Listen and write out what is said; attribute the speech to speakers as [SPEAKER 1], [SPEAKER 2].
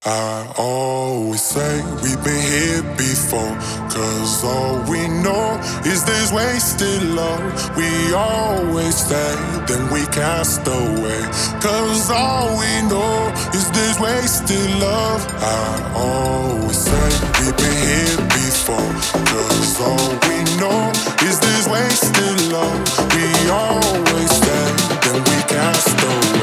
[SPEAKER 1] I always say we've been here before, 'cause all we know is this wasted love. We always stay, then we cast away, 'cause all we know is this wasted love. I always say we've been here before, 'cause all we know is this wasted love. We always stay, then we cast away.